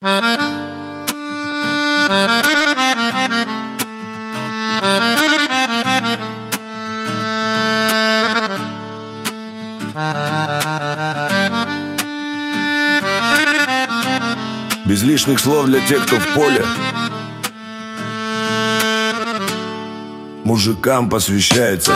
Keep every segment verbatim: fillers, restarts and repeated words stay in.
Без лишних слов для тех, кто в поле. Мужикам посвящается.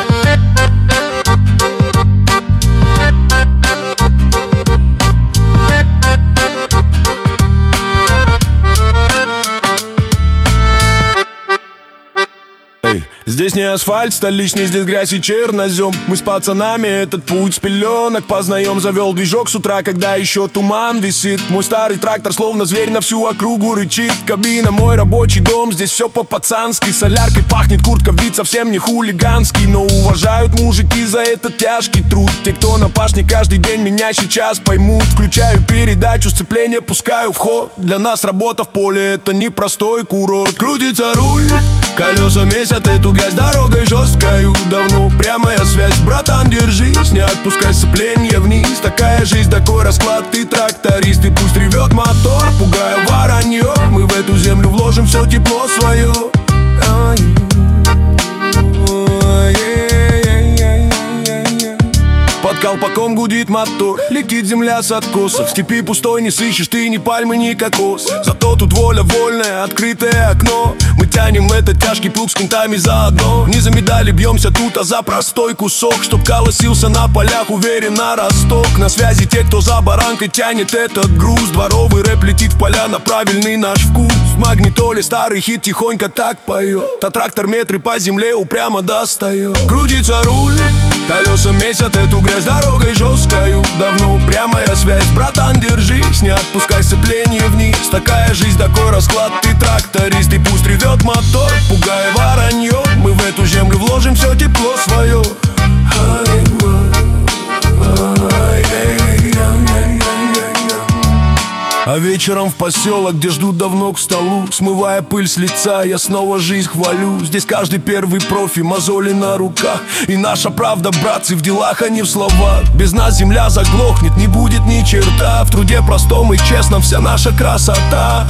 Здесь не асфальт столичный, здесь грязь и чернозем. Мы с пацанами этот путь с пеленок познаем. Завел движок с утра, когда еще туман висит. Мой старый трактор, словно зверь, на всю округу рычит. Кабина, мой рабочий дом, здесь все по-пацански. Соляркой пахнет, куртка, вид совсем не хулиганский. Но уважают мужики за этот тяжкий труд. Те, кто на пашне каждый день, меня сейчас поймут. Включаю передачу, сцепление пускаю в ход. Для нас работа в поле, это непростой курорт. Крутится руль, колеса месят эту грязь дорогой жесткою. Давно прямая связь, братан, держись, не отпускай сцепление вниз. Такая жизнь, такой расклад, ты тракторист. И пусть ревет мотор, пугая воронье. Мы в эту землю вложим все тепло свое. Под колпаком гудит мотор, летит земля с откосов. В степи пустой не сыщешь ты ни пальмы, ни кокос. Зато тут воля вольная, открытое окно. Мы тянем этот тяжкий плуг с кентами заодно. Не за медали бьемся тут, а за простой кусок. Чтоб колосился на полях, уверен на росток. На связи те, кто за баранкой тянет этот груз. Дворовый рэп летит в поля на правильный наш вкус. В магнитоле старый хит тихонько так поет. А трактор метры по земле упрямо достает. Крутится руль, колеса месят эту грязь дорогой жесткою. Давно прямая связь, братан, держись, не отпускай сцепление вниз. Такая жизнь, такой расклад, ты тракторист. И пусть ревет мотор, пугая воронье. Мы в эту землю вложим все тепло свое. А вечером в поселок, где ждут давно к столу. Смывая пыль с лица, я снова жизнь хвалю. Здесь каждый первый профи, мозоли на руках. И наша правда, братцы, в делах, а не в словах. Без нас земля заглохнет, не будет ни черта. В труде простом и честном вся наша красота.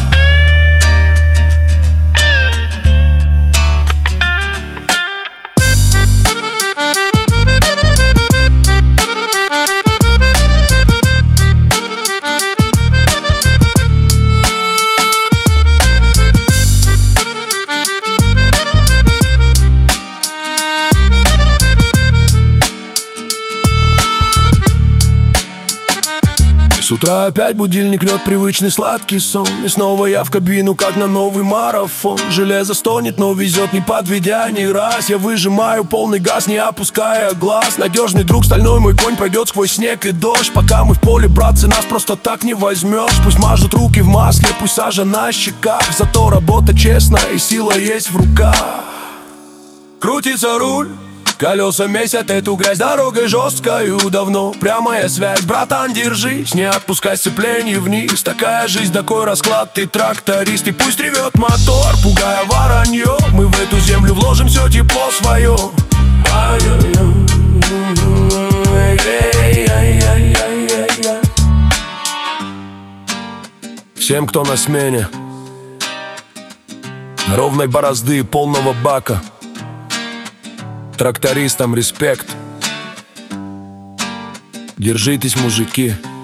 С утра опять будильник лёт, привычный сладкий сон. И снова я в кабину, как на новый марафон. Железо стонет, но везет, не подведя ни раз. Я выжимаю полный газ, не опуская глаз. Надежный друг, стальной мой конь, пройдет сквозь снег и дождь. Пока мы в поле, братцы, нас просто так не возьмешь. Пусть мажут руки в масле, пусть сажа на щеках. Зато работа честная и сила есть в руках. Крутится руль, колеса месят эту грязь дорогой жесткою. Давно прямая связь, братан, держись, не отпускай сцепление вниз. Такая жизнь, такой расклад, ты тракторист. И пусть ревет мотор, пугая воронье. Мы в эту землю вложим все тепло свое. Всем, кто на смене, ровной борозды и полного бака, трактористам респект. Держитесь, мужики.